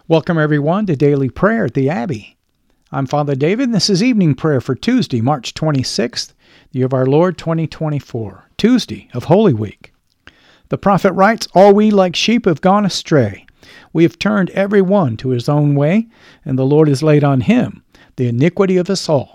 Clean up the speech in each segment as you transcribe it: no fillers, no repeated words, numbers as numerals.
Welcome everyone to Daily Prayer at the Abbey. I'm Father David, and this is evening prayer for Tuesday, March 26th, the year of our Lord 2024, Tuesday of Holy Week. The prophet writes, "All we like sheep have gone astray. We have turned every one to his own way, and the Lord has laid on him the iniquity of us all."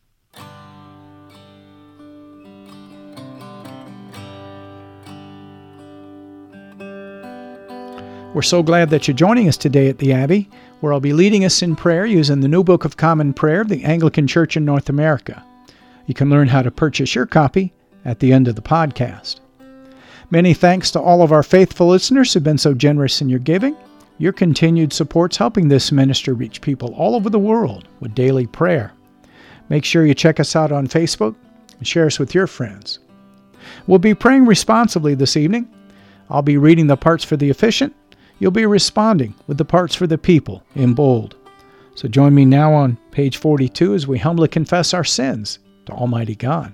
We're so glad that you're joining us today at the Abbey, where I'll be leading us in prayer using the New Book of Common Prayer of the Anglican Church in North America. You can learn how to purchase your copy at the end of the podcast. Many thanks to all of our faithful listeners who've been so generous in your giving. Your continued support's helping this ministry reach people all over the world with daily prayer. Make sure you check us out on Facebook and share us with your friends. We'll be praying responsibly this evening. I'll be reading the parts for the officiant. You'll be responding with the parts for the people in bold. So join me now on page 42 as we humbly confess our sins to Almighty God.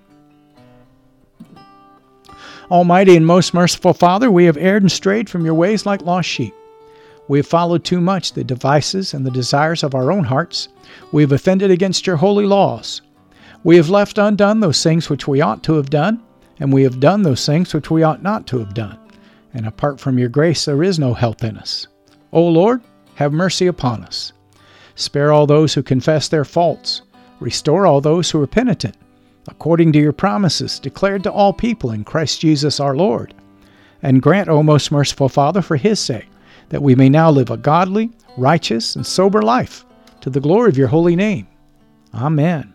Almighty and most merciful Father, we have erred and strayed from your ways like lost sheep. We have followed too much the devices and the desires of our own hearts. We have offended against your holy laws. We have left undone those things which we ought to have done, and we have done those things which we ought not to have done. And apart from your grace, there is no health in us. O Lord, have mercy upon us. Spare all those who confess their faults. Restore all those who are penitent, according to your promises declared to all people in Christ Jesus our Lord. And grant, O most merciful Father, for his sake, that we may now live a godly, righteous, and sober life, to the glory of your holy name. Amen.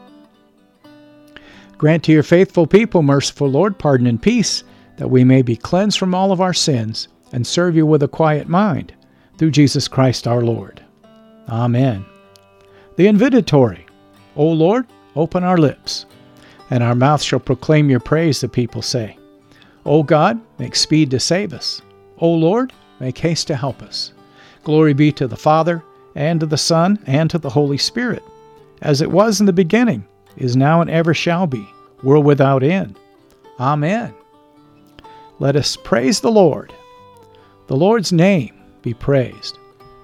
Grant to your faithful people, merciful Lord, pardon and peace, that we may be cleansed from all of our sins and serve you with a quiet mind, through Jesus Christ our Lord. Amen. The invitatory. O Lord, open our lips, and our mouth shall proclaim your praise, the people say. O God, make speed to save us. O Lord, make haste to help us. Glory be to the Father, and to the Son, and to the Holy Spirit, as it was in the beginning, is now, and ever shall be, world without end. Amen. Let us praise the Lord. The Lord's name be praised.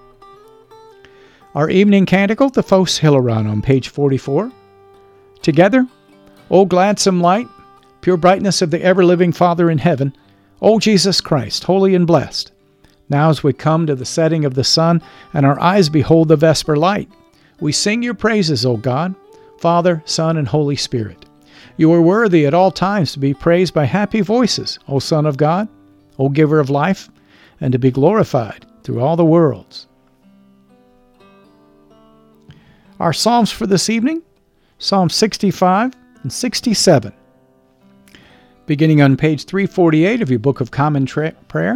Our evening canticle, the Phos Hilaron, on page 44. Together, O gladsome light, pure brightness of the ever-living Father in heaven, O Jesus Christ, holy and blessed. Now as we come to the setting of the sun, and our eyes behold the vesper light, we sing your praises, O God, Father, Son, and Holy Spirit. You are worthy at all times to be praised by happy voices, O Son of God, O Giver of life, and to be glorified through all the worlds. Our Psalms for this evening, Psalm 65 and 67. Beginning on page 348 of your Book of Common Prayer.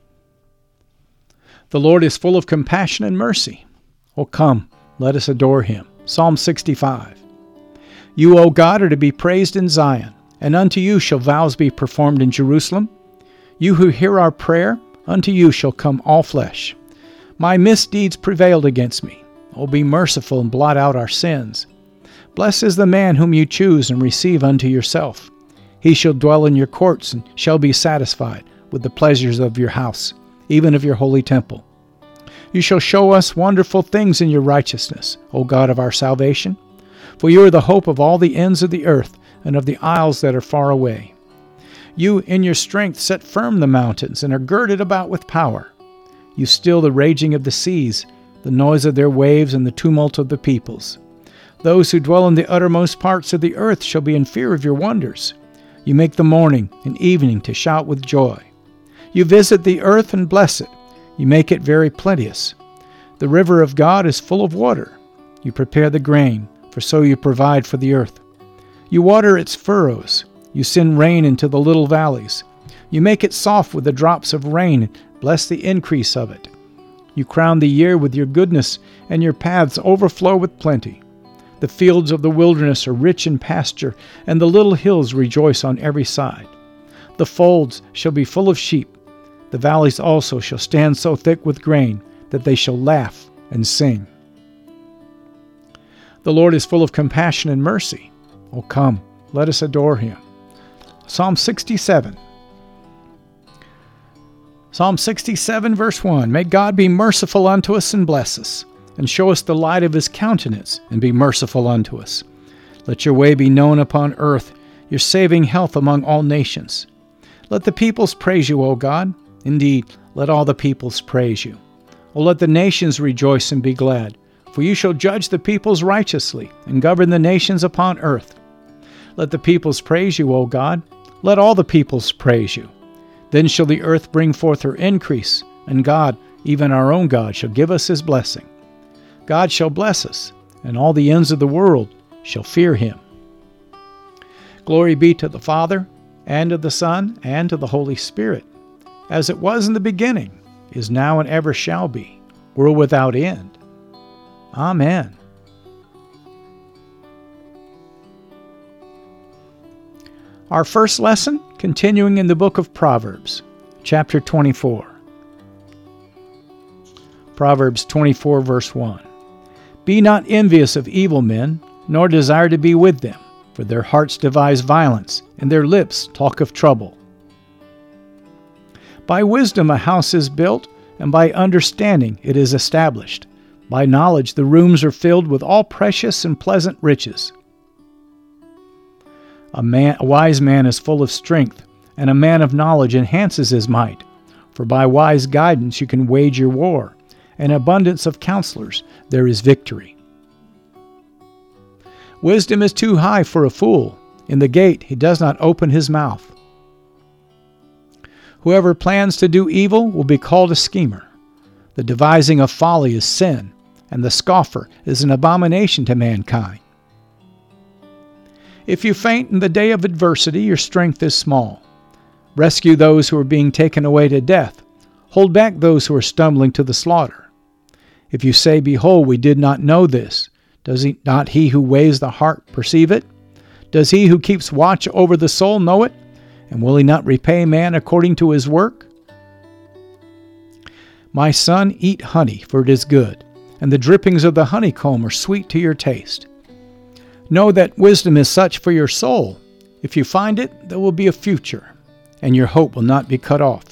The Lord is full of compassion and mercy. O come, let us adore him. Psalm 65. You, O God, are to be praised in Zion, and unto you shall vows be performed in Jerusalem. You who hear our prayer, unto you shall come all flesh. My misdeeds prevailed against me. O be merciful and blot out our sins. Blessed is the man whom you choose and receive unto yourself. He shall dwell in your courts and shall be satisfied with the pleasures of your house, even of your holy temple. You shall show us wonderful things in your righteousness, O God of our salvation. For you are the hope of all the ends of the earth and of the isles that are far away. You in your strength set firm the mountains and are girded about with power. You still the raging of the seas, the noise of their waves and the tumult of the peoples. Those who dwell in the uttermost parts of the earth shall be in fear of your wonders. You make the morning and evening to shout with joy. You visit the earth and bless it. You make it very plenteous. The river of God is full of water. You prepare the grain, for so you provide for the earth. You water its furrows. You send rain into the little valleys. You make it soft with the drops of rain, and bless the increase of it. You crown the year with your goodness, and your paths overflow with plenty. The fields of the wilderness are rich in pasture, and the little hills rejoice on every side. The folds shall be full of sheep. The valleys also shall stand so thick with grain that they shall laugh and sing. The Lord is full of compassion and mercy. O come, let us adore him. Psalm 67. Psalm 67, verse 1, May God be merciful unto us and bless us, and show us the light of his countenance, and be merciful unto us. Let your way be known upon earth, your saving health among all nations. Let the peoples praise you, O God. Indeed, let all the peoples praise you. O let the nations rejoice and be glad, for you shall judge the peoples righteously, and govern the nations upon earth. Let the peoples praise you, O God. Let all the peoples praise you. Then shall the earth bring forth her increase, and God, even our own God, shall give us his blessing. God shall bless us, and all the ends of the world shall fear him. Glory be to the Father, and to the Son, and to the Holy Spirit, as it was in the beginning, is now, and ever shall be, world without end. Amen. Our first lesson, continuing in the book of Proverbs, chapter 24. Proverbs 24, verse 1. Be not envious of evil men, nor desire to be with them, for their hearts devise violence, and their lips talk of trouble. By wisdom a house is built, and by understanding it is established. By knowledge the rooms are filled with all precious and pleasant riches. A wise man is full of strength, and a man of knowledge enhances his might. For by wise guidance you can wage your war, and abundance of counselors there is victory. Wisdom is too high for a fool. In the gate he does not open his mouth. Whoever plans to do evil will be called a schemer. The devising of folly is sin, and the scoffer is an abomination to mankind. If you faint in the day of adversity, your strength is small. Rescue those who are being taken away to death. Hold back those who are stumbling to the slaughter. If you say, Behold, we did not know this, does not he who weighs the heart perceive it? Does he who keeps watch over the soul know it? And will he not repay man according to his work? My son, eat honey, for it is good, and the drippings of the honeycomb are sweet to your taste. Know that wisdom is such for your soul. If you find it, there will be a future, and your hope will not be cut off.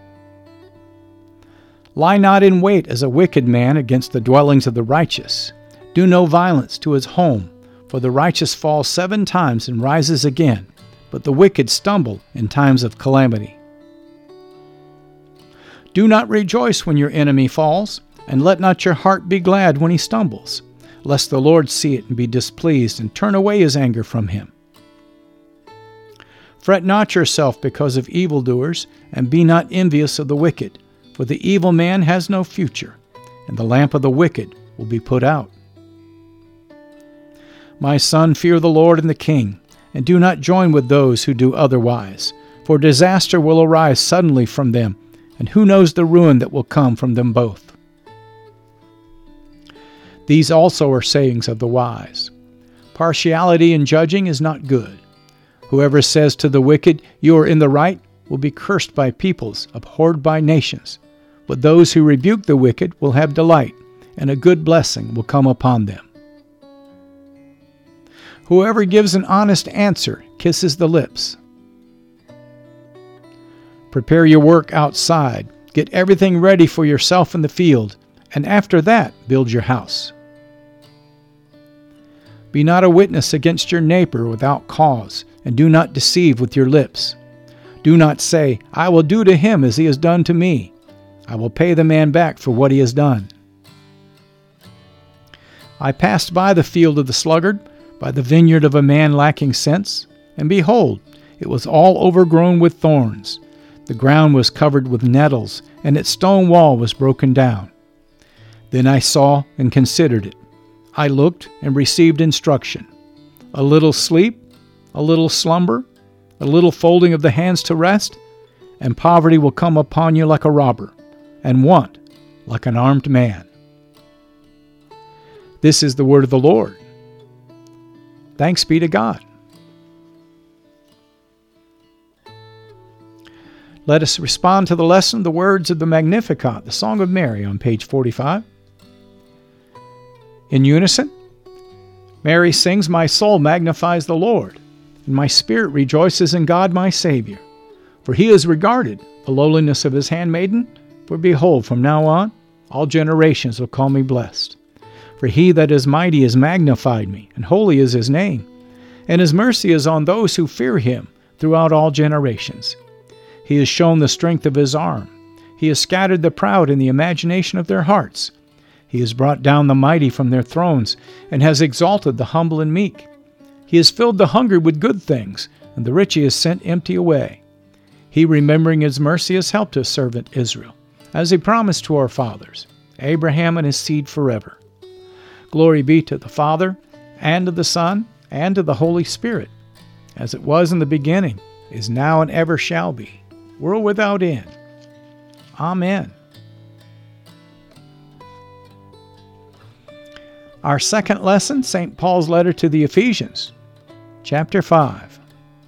Lie not in wait as a wicked man against the dwellings of the righteous. Do no violence to his home, for the righteous falls 7 times and rises again, but the wicked stumble in times of calamity. Do not rejoice when your enemy falls, and let not your heart be glad when he stumbles, lest the Lord see it and be displeased and turn away his anger from him. Fret not yourself because of evildoers, and be not envious of the wicked, for the evil man has no future, and the lamp of the wicked will be put out. My son, fear the Lord and the king, and do not join with those who do otherwise, for disaster will arise suddenly from them, and who knows the ruin that will come from them both. These also are sayings of the wise. Partiality in judging is not good. Whoever says to the wicked, You are in the right, will be cursed by peoples, abhorred by nations. But those who rebuke the wicked will have delight, and a good blessing will come upon them. Whoever gives an honest answer kisses the lips. Prepare your work outside. Get everything ready for yourself in the field, and after that build your house. Be not a witness against your neighbor without cause, and do not deceive with your lips. Do not say, I will do to him as he has done to me. I will pay the man back for what he has done. I passed by the field of the sluggard, by the vineyard of a man lacking sense, and behold, it was all overgrown with thorns. The ground was covered with nettles, and its stone wall was broken down. Then I saw and considered it. I looked and received instruction. A little sleep, a little slumber, a little folding of the hands to rest, and poverty will come upon you like a robber, and want like an armed man. This is the word of the Lord. Thanks be to God. Let us respond to the lesson, the words of the Magnificat, the Song of Mary, on page 45. In unison, Mary sings, My soul magnifies the Lord, and my spirit rejoices in God my Savior, for he has regarded the lowliness of his handmaiden? For behold, from now on, all generations will call me blessed. For he that is mighty has magnified me, and holy is his name. And his mercy is on those who fear him throughout all generations. He has shown the strength of his arm. He has scattered the proud in the imagination of their hearts. He has brought down the mighty from their thrones, and has exalted the humble and meek. He has filled the hungry with good things, and the rich he has sent empty away. He, remembering his mercy, has helped his servant Israel, as he promised to our fathers, Abraham and his seed forever. Glory be to the Father, and to the Son, and to the Holy Spirit, as it was in the beginning, is now, and ever shall be, world without end. Amen. Our second lesson, St. Paul's letter to the Ephesians, chapter 5.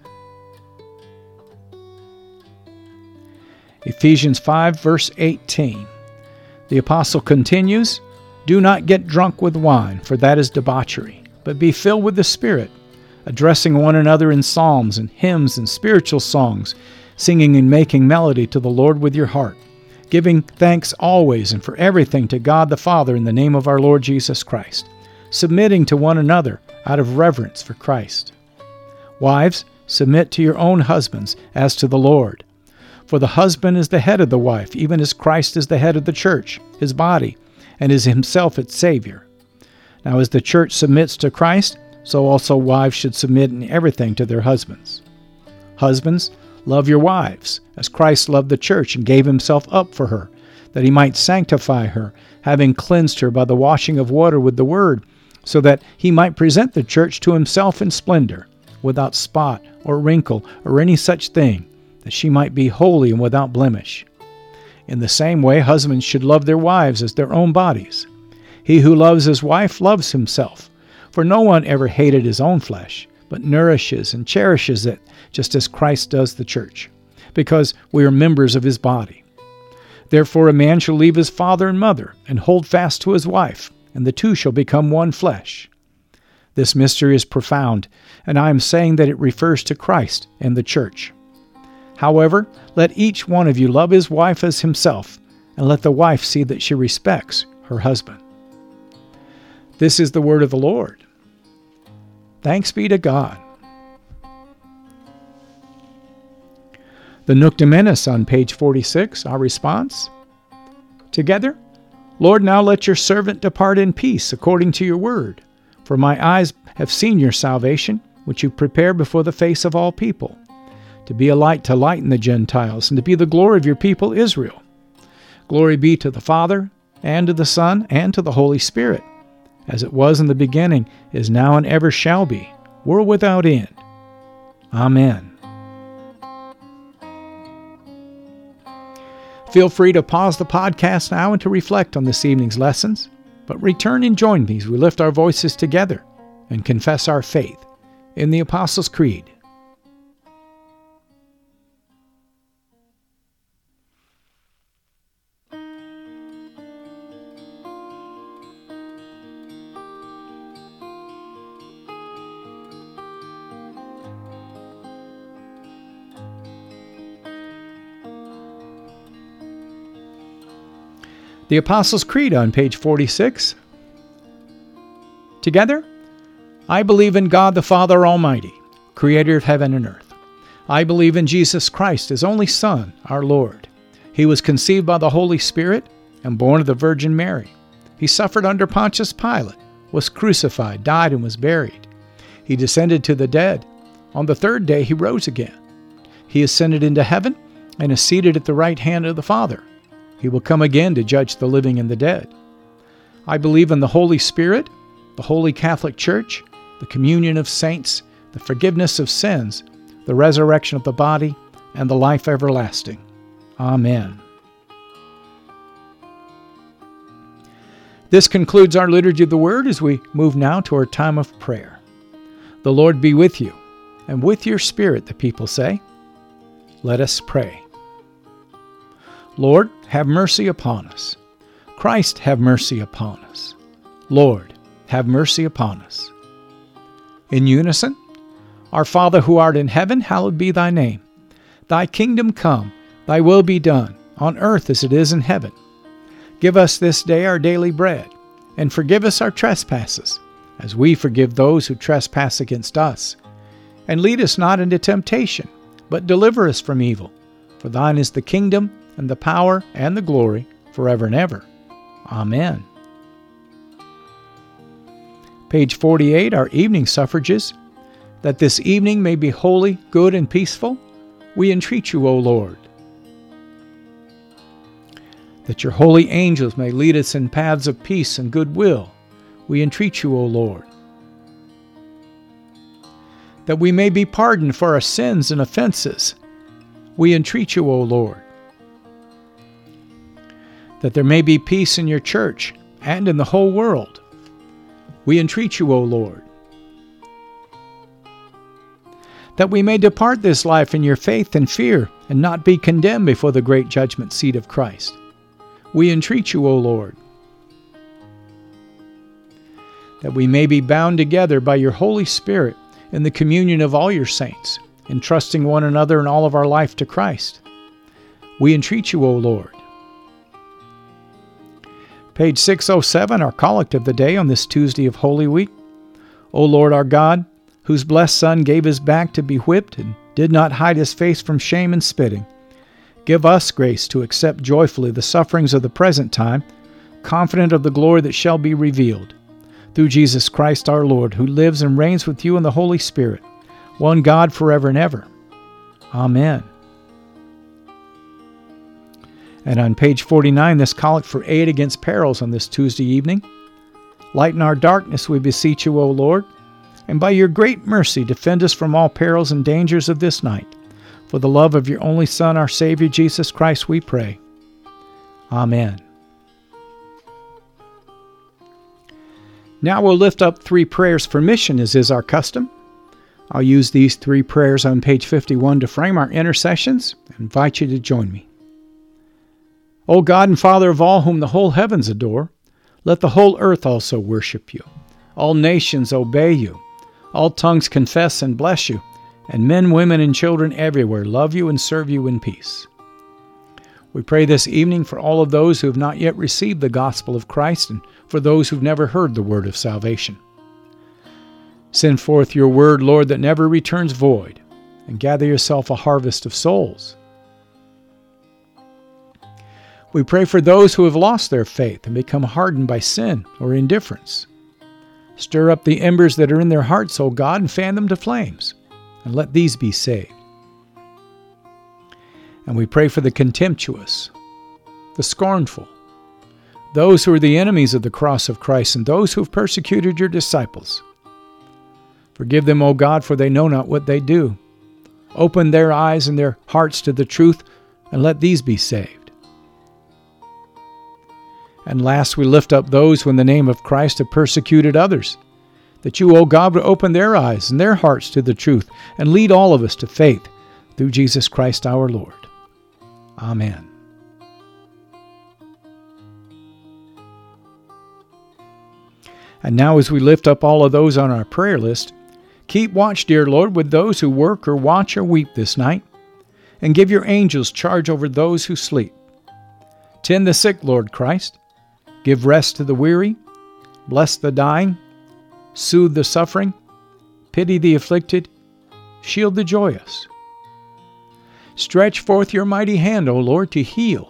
Ephesians 5, verse 18. The apostle continues, "Do not get drunk with wine, for that is debauchery, but be filled with the Spirit, addressing one another in psalms and hymns and spiritual songs, singing and making melody to the Lord with your heart, giving thanks always and for everything to God the Father in the name of our Lord Jesus Christ, submitting to one another out of reverence for Christ. Wives, submit to your own husbands as to the Lord. For the husband is the head of the wife, even as Christ is the head of the church, his body, and is himself its Savior. Now as the church submits to Christ, so also wives should submit in everything to their husbands. Husbands, love your wives, as Christ loved the church and gave himself up for her, that he might sanctify her, having cleansed her by the washing of water with the word, so that he might present the church to himself in splendor, without spot or wrinkle or any such thing, that she might be holy and without blemish. In the same way, husbands should love their wives as their own bodies. He who loves his wife loves himself, for no one ever hated his own flesh, but nourishes and cherishes it, just as Christ does the church, because we are members of his body. Therefore a man shall leave his father and mother, and hold fast to his wife, and the two shall become one flesh. This mystery is profound, and I am saying that it refers to Christ and the church. However, let each one of you love his wife as himself, and let the wife see that she respects her husband." This is the word of the Lord. Thanks be to God. The Nunc Dimittis on page 46, our response. Together, Lord, now let your servant depart in peace according to your word. For my eyes have seen your salvation, which you prepare before the face of all people, to be a light to lighten the Gentiles, and to be the glory of your people Israel. Glory be to the Father, and to the Son, and to the Holy Spirit, as it was in the beginning, is now, and ever shall be, world without end. Amen. Feel free to pause the podcast now and to reflect on this evening's lessons, but return and join me as we lift our voices together and confess our faith in the Apostles' Creed. The Apostles' Creed on page 46. Together, I believe in God the Father Almighty, creator of heaven and earth. I believe in Jesus Christ, his only Son, our Lord. He was conceived by the Holy Spirit and born of the Virgin Mary. He suffered under Pontius Pilate, was crucified, died, and was buried. He descended to the dead. On the third day he rose again. He ascended into heaven and is seated at the right hand of the Father. He will come again to judge the living and the dead. I believe in the Holy Spirit, the Holy Catholic Church, the communion of saints, the forgiveness of sins, the resurrection of the body, and the life everlasting. Amen. This concludes our Liturgy of the Word as we move now to our time of prayer. The Lord be with you, and with your spirit, the people say. Let us pray. Lord, have mercy upon us. Christ, have mercy upon us. Lord, have mercy upon us. In unison, Our Father who art in heaven, hallowed be thy name. Thy kingdom come, Thy will be done, on earth as it is in heaven. Give us this day our daily bread, and forgive us our trespasses, as we forgive those who trespass against us. And lead us not into temptation, but deliver us from evil. For thine is the kingdom, and the power, and the glory, forever and ever. Amen. Page 48, our evening suffrages. That this evening may be holy, good, and peaceful, we entreat you, O Lord. That your holy angels may lead us in paths of peace and goodwill, we entreat you, O Lord. That we may be pardoned for our sins and offenses, we entreat you, O Lord. That there may be peace in your church and in the whole world, we entreat you, O Lord. That we may depart this life in your faith and fear, and not be condemned before the great judgment seat of Christ, we entreat you, O Lord. That we may be bound together by your Holy Spirit in the communion of all your saints, entrusting one another and all of our life to Christ, we entreat you, O Lord. Page 607, our collect of the day on this Tuesday of Holy Week. O Lord our God, whose blessed Son gave his back to be whipped and did not hide his face from shame and spitting, give us grace to accept joyfully the sufferings of the present time, confident of the glory that shall be revealed. Through Jesus Christ our Lord, who lives and reigns with you in the Holy Spirit, one God forever and ever. Amen. And on page 49, this collect for aid against perils on this Tuesday evening. Lighten our darkness, we beseech you, O Lord, and by your great mercy defend us from all perils and dangers of this night. For the love of your only Son, our Savior, Jesus Christ, we pray. Amen. Now we'll lift up 3 prayers for mission, as is our custom. I'll use these 3 prayers on page 51 to frame our intercessions and invite you to join me. O God and Father of all whom the whole heavens adore, let the whole earth also worship you. All nations obey you. All tongues confess and bless you, and men, women, and children everywhere love you and serve you in peace. We pray this evening for all of those who have not yet received the gospel of Christ and for those who've never heard the word of salvation. Send forth your word, Lord, that never returns void, and gather yourself a harvest of souls. We pray for those who have lost their faith and become hardened by sin or indifference. Stir up the embers that are in their hearts, O God, and fan them to flames, and let these be saved. And we pray for the contemptuous, the scornful, those who are the enemies of the cross of Christ, and those who have persecuted your disciples. Forgive them, O God, for they know not what they do. Open their eyes and their hearts to the truth, and let these be saved. And last, we lift up those who in the name of Christ have persecuted others, that you, O God, would open their eyes and their hearts to the truth and lead all of us to faith through Jesus Christ our Lord. Amen. And now as we lift up all of those on our prayer list, keep watch, dear Lord, with those who work or watch or weep this night, and give your angels charge over those who sleep. Tend the sick, Lord Christ. Give rest to the weary, bless the dying, soothe the suffering, pity the afflicted, shield the joyous. Stretch forth your mighty hand, O Lord, to heal,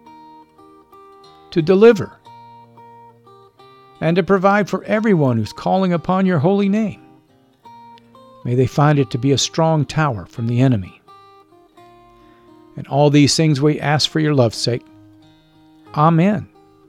to deliver, and to provide for everyone who's calling upon your holy name. May they find it to be a strong tower from the enemy. And all these things we ask for your love's sake. Amen.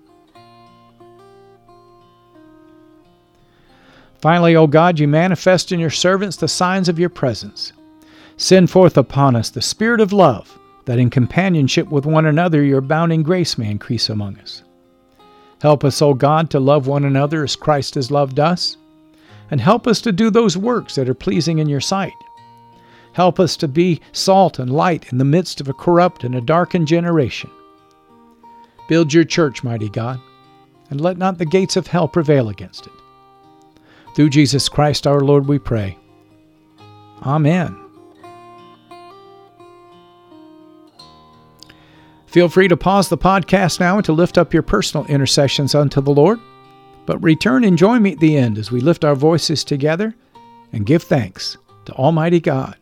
Finally, O God, you manifest in your servants the signs of your presence. Send forth upon us the spirit of love, that in companionship with one another your abounding grace may increase among us. Help us, O God, to love one another as Christ has loved us, and help us to do those works that are pleasing in your sight. Help us to be salt and light in the midst of a corrupt and a darkened generation. Build your church, mighty God, and let not the gates of hell prevail against it. Through Jesus Christ our Lord we pray. Amen. Feel free to pause the podcast now and to lift up your personal intercessions unto the Lord. But return and join me at the end as we lift our voices together and give thanks to Almighty God.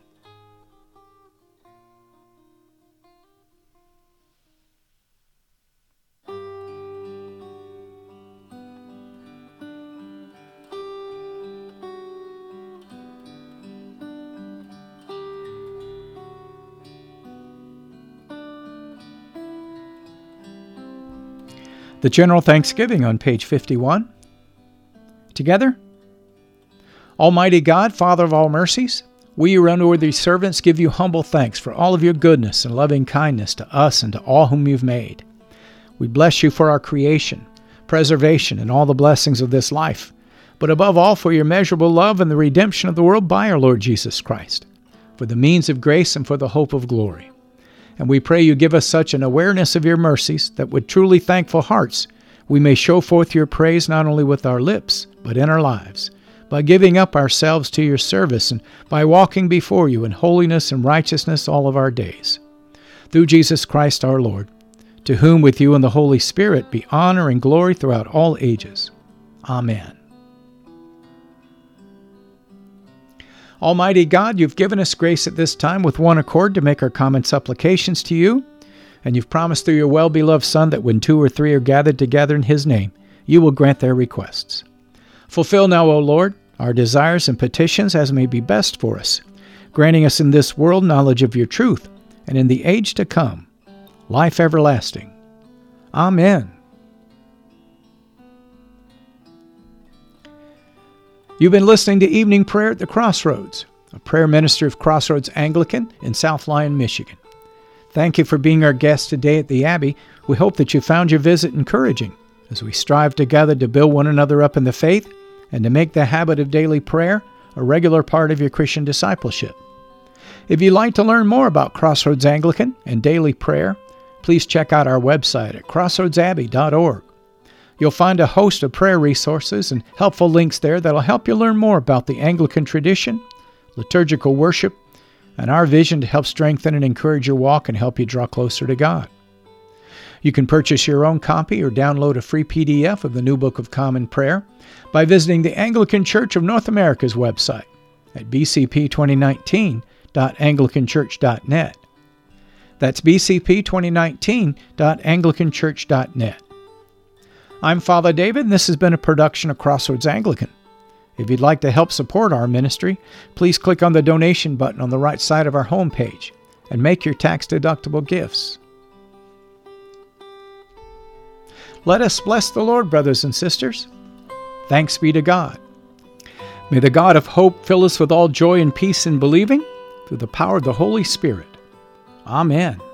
The General Thanksgiving on page 51. Together. Almighty God, Father of all mercies, we, your unworthy servants, give you humble thanks for all of your goodness and loving kindness to us and to all whom you've made. We bless you for our creation, preservation, and all the blessings of this life, but above all for your measurable love and the redemption of the world by our Lord Jesus Christ, for the means of grace and for the hope of glory. And we pray you give us such an awareness of your mercies that with truly thankful hearts we may show forth your praise not only with our lips, but in our lives, by giving up ourselves to your service and by walking before you in holiness and righteousness all of our days. Through Jesus Christ our Lord, to whom with you and the Holy Spirit be honor and glory throughout all ages. Amen. Almighty God, you've given us grace at this time with one accord to make our common supplications to you, and you've promised through your well-beloved Son that when 2 or 3 are gathered together in his name, you will grant their requests. Fulfill now, O Lord, our desires and petitions as may be best for us, granting us in this world knowledge of your truth, and in the age to come, life everlasting. Amen. You've been listening to Evening Prayer at the Crossroads, a prayer ministry of Crossroads Anglican in South Lyon, Michigan. Thank you for being our guest today at the Abbey. We hope that you found your visit encouraging as we strive together to build one another up in the faith and to make the habit of daily prayer a regular part of your Christian discipleship. If you'd like to learn more about Crossroads Anglican and daily prayer, please check out our website at crossroadsabbey.org. You'll find a host of prayer resources and helpful links there that'll help you learn more about the Anglican tradition, liturgical worship, and our vision to help strengthen and encourage your walk and help you draw closer to God. You can purchase your own copy or download a free PDF of the New Book of Common Prayer by visiting the Anglican Church of North America's website at bcp2019.anglicanchurch.net. That's bcp2019.anglicanchurch.net. I'm Father David, and this has been a production of Crossroads Anglican. If you'd like to help support our ministry, please click on the donation button on the right side of our homepage and make your tax-deductible gifts. Let us bless the Lord, brothers and sisters. Thanks be to God. May the God of hope fill us with all joy and peace in believing through the power of the Holy Spirit. Amen.